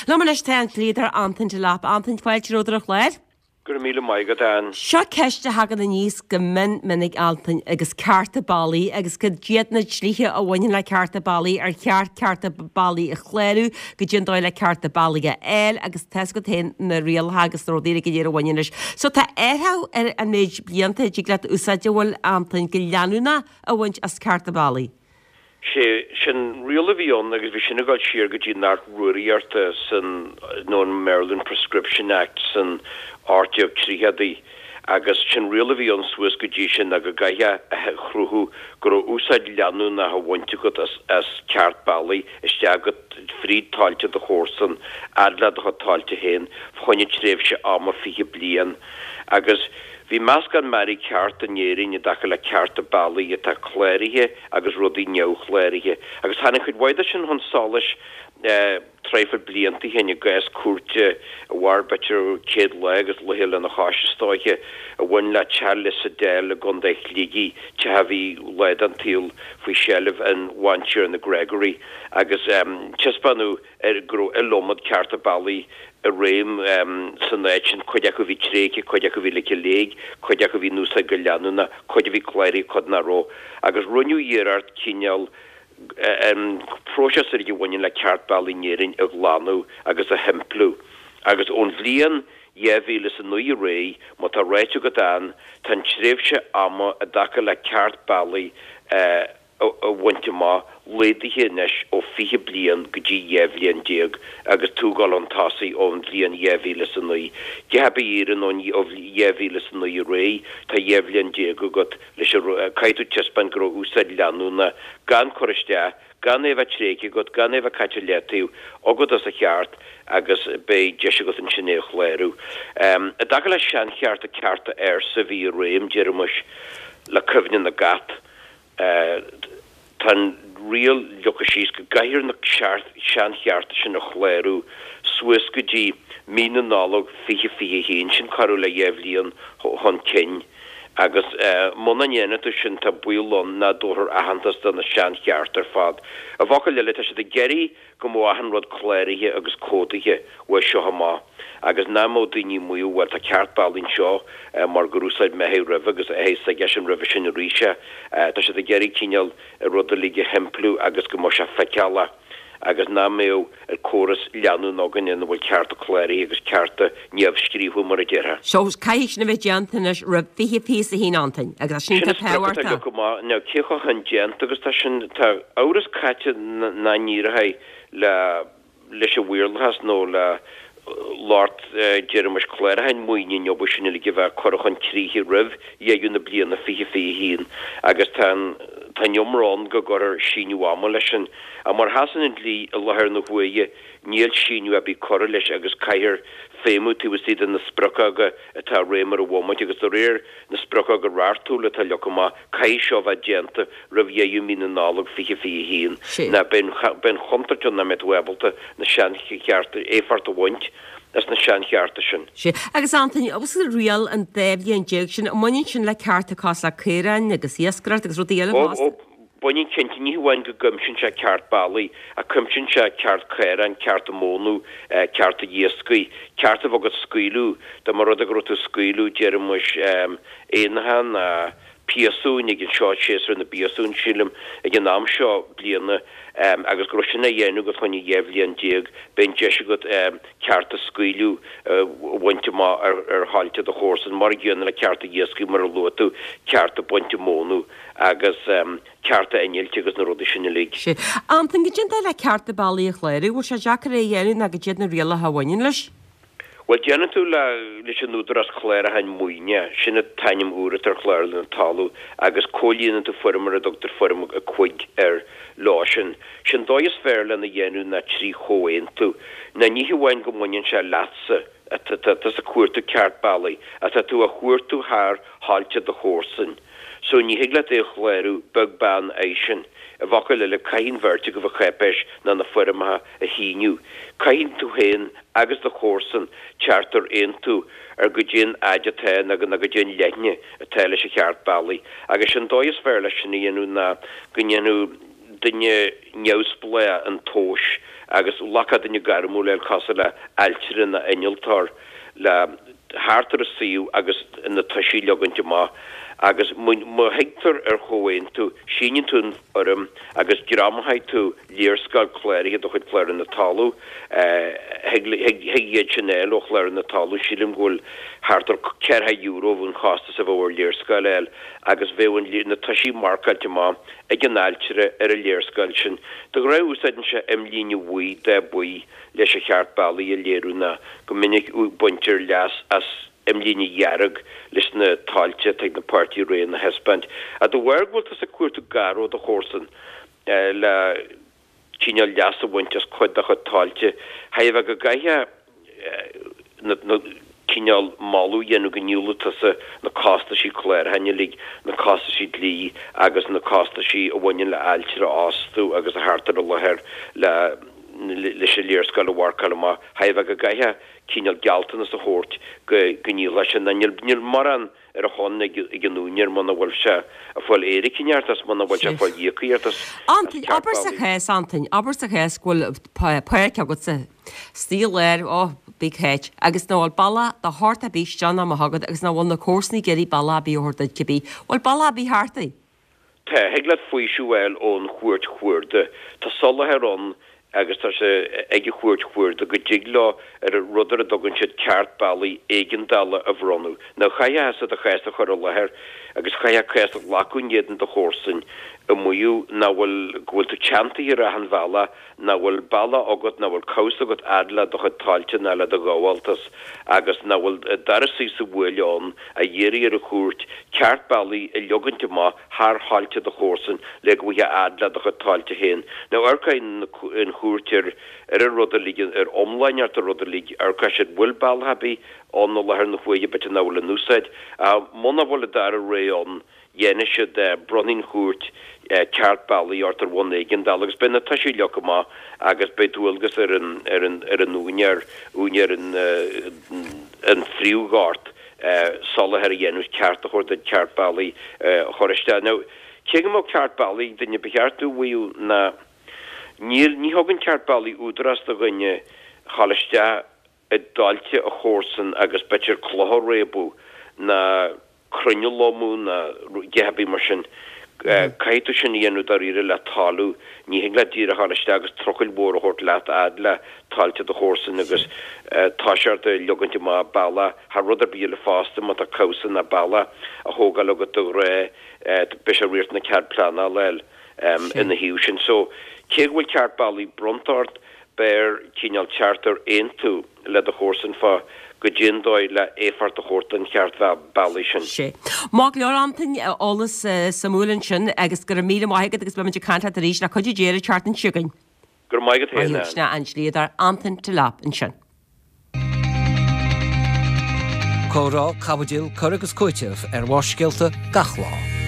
Lumanis ten líidir antain de lap antain fáilteróidirach leir? Gur míle maigad an. Seo ceiste hagad a níos go minnig altain agus carta bailí agus go diaadna slíthe a bhaine le carta bailí ar carta bailí a chléirú go dtí dóil le carta bailí a eil agus te go té na rialtha agus rodíra go dhéar bhaineis. So tá étha ar an méid blianta dí le úsáide bhfuil antain go leanúna a bhaint as carta bailí. Sin rial bhíon agus bhí sinna gáil siar go dtí nach ruíarta san nó Maryland Prescription Act san áteoh tríheadaí agus sin rial bhíon suas go dtí sin a go gaithe chrúthú gur úsáid leanú na bhainte go as ceart bailí iste agad fríd táilte do chósan adlad a táilte héin chuine tréimh se ama fiche blian agus Bhí meas gan marí ceart a néirín a dacha le ceart a bailí a tá chléirithe agus rudí neochléirithe agus hána chud bhaide sin hon sális tréifir blianta héine gais cuate a bhharbetir céad le agus lehéile na cháisistáithe a bhain le teala sa déil a gondéich lígí te ha bhí leid an tíl faoi sellh an bhaintear na Gregory agus tespanú gro lomad ceart a bailí a réim san éin chuide go bhí tréice chuide go bhí le léig chuide go bhí núsa go leanúna chuide bhí chléirí chud na ró agus runniú dhéart cineal próses er bhaine le ceart bailí néirin a gláú agus a hemplú agus ón bblion éhíle san nu ré má tá réitú go dáin tan tréimhse ama a dacha le ceart bailí a bhainte má léidirthe neis ó fiche blian go dtí éhblion déag agus túgáil an tasaí ón bblion éhíle san nu. De heb ían ón éhíle san nu ré tá éhblion déag go leis caiitú tespan go úsáid leanúna gan choiste gan éh tréice go gan éh caiite letíú agad as a cheart agus bé de go an sinnéoch léirú. A daga le sean cheart a cearta sa bhí réim jeremus le cyfne na gat tan rial lochasís go gaiir na sean chearta sin na chléirú Suas go dtí mína nálog fiche hín sin carú le éhblion hon cin. agus mna tú sin tá buúlón na dúthir ahantas don na sean cheart ar fad. A bhacha le se de geirí go mó ahan rud chléirithe agus códaithe bhfuil seo hamá. agus námó daoine muúhfuil a ceart bailín seo mar gurúsáid mehé rih agus ééis a g sin rih sin ríise tá se de geirí cineal rud a líige hemplú agus go mar se feceala. agus ná méo choras leanú nógan in bhfuil cearta chléirí agus cearta neamh scríú mar a ddéire. Sós caiis na bheith deantainna ra fiche pí a hí antain agus sin pehairta. Ne cecho an gent agus tá sin tá áras caite na nírathe leis a bhuiirlachas nó le Lord Jeremus Clare hain muoine jobu sin le bheith chorachan tríhí rih dhéún na blian na fiche hín agus tá jomrán go gur síú am lei sin a mar hasan in lí a lethir na bhuaige níl síú a bí chor leis agus caiir féimú tíí in na sprocha go atá rémar a bhmaid agus do réir na sprocha go ráirtúla tá leá cai seo bheith genta rah dhéú mí na nálag fiche hín na ben chontartú na met webalta na sean chearta éfart a bhaint as na sean chearta sin. Agus antain agus rial an déhí an deag sin muinn sin le cearta cás le céirein agus iascrat agus rodíile. Buinn cin níhhain go gumsin se ceart bailí a cumsin se ceart chéan ceart mónú ceart a díascuí ceart a bhagad scuilú de mar rud a grota scuilú jeremus éanahan a piasún ag an seo séar na biasún sílim ag an náam seo bliana agus gro sinna dhéanú go chuine éhblion déag ben de go ceart a scuilú bhainte má ar háilte a chósan mar ghéanana le ceart a díascuí mar a luú ceart a buinte mónú agus cearta ailte agus na rudi sinna lé. Antain go dtí le cearta bailí a chléirú bhil se Jackar é dhéanú na go déad na riala hahain leis? Well déanana tú leis an údar as chléir a hain muoine sinna tainim úra tar chléir le talú agus cólíanana tú formar a dogtar form a chuig ar lásin. Sin dóis fér le na dhéanú na trí choin tú na níhhain go muinn se lása tas a cuairtú ceart bailí a tá tú a chuirtú thar háilte de chósan. So ní higla é chléirú bug ban éisisin a bhacha le caiin verte go bh chepéis na na forma a híniu. Caiin tú héin agus de chósan charter tú ar go djin aidete na go djin lenne a teile se cheart bailí agus an dóis fér lei sin íanú na gonneanú dunne neusplea an tóis agus lacha dunne garmú le casala altirin na eniltar le hátar a síú agus na taisí legan má agus mo hector choin tú sínin tún agus gramhaid tú lírscal chléir do chud chléir in na talú hegiad Chanel och chléir in na talú sílim ghil hátar €100 bhún chasta sa bhór lírscal eil agus bhéhain na taisí marcail má ag an altere a lírscal sin do ra úsáidin se líne bhuí de buí leis a cheart bailí a léirúna go minic ú buntir leas as líne jarreg leis na talte teag na party ré na hespant a do wergwol as a cuairtu garo de chósan le China leas a wintas chud a chud talte ha go gaithe na cinál malú dhéanú gniúla na cásta sí chléir henne lig na cásta sí lí agus na cásta sí a bhain le ailtire ástú agus a hátar a lethir le sé lírscal a bhharcal má ha go gaithe cíneal gealtan as a chót go gníú lei sin níl mar an ar a chun ag gúnear man bhfuil se a fáil éidir cinneartas man bhil se fáil díchaíartas. Aber sa chéis antain, aber sa chéis ghfuil poice go sa stíl ó big heit agus nóil balla de hart a bís John am hagad agus ná bhil na cósnaí geirí balla bí hordaid cibí. Bhil balla bí hartaí? Tá heglad faoisiúil ón chuirde tá sola herón agus tá se ige chuirde go diglá ar a rudar a dogann siad ceart bailí éigen dala a bhronú. Na chaia a chaiste chuir a lethir agus chaia chaiste lacunéan de chósain a muú na bhfuil ghfuil tú chantaí ar a an bhela na bhfuil balla agat na bhfuil cos agat adla do chud tailte na le a gáhhaltas agus na bhfuil darasí sa bhfuilán a dhéirí ar a chuirt ceart bailí i leogannte má thar hailte de chósain le go bhfuil adla do chud tailte héin. Na arcain in chuirtir ar a rudalí ar omlaineart a rudalí ar caiisiid bhfuil ballhabí an na lethir na chuige bit na bhfuil núsáid a mna bhfuil dar a réón dhéine se de bronin chuirt ceart bailí artar bhain éigen dal agus ben na taisí lecha má agus beidúilgus ar an únear an fríúgart sola ar a dhéanús ceart a chuir ceart bailí choiriste. Now chéige má ceart bailí dunne becheartú bhíú na ní hagann ceart bailí údras do gonne chaliste a dalte a chósan agus betir chlóth rébú na crunne lomú na gehabí mar sin caiú sin dhéanú dar ire le talú ní hin le dír a háiste agus trochail mór a hort leat ad le talte a chósan agus táseart a leogannte má balla ha rudar bí le fásta mat a causan na balla a hógal agad do ré bis a riirt na ceart plana leil in na hiú sin. So céhfuil ceart bailí brontart bear cíneal charter éintú le a chósan fá go ddíndóid le éfart a chóirtan ceart bailí sin. sé. Má leor antain olalas samúlan sin agus gur míle maigad agus beidir canta a ríéis na chuidir déir chartan siúgain. Gur maigad héna. Na anslíad ar antain til lap in sin. Córá cabadil choragus coiteh ar bhaiscealta gachlá.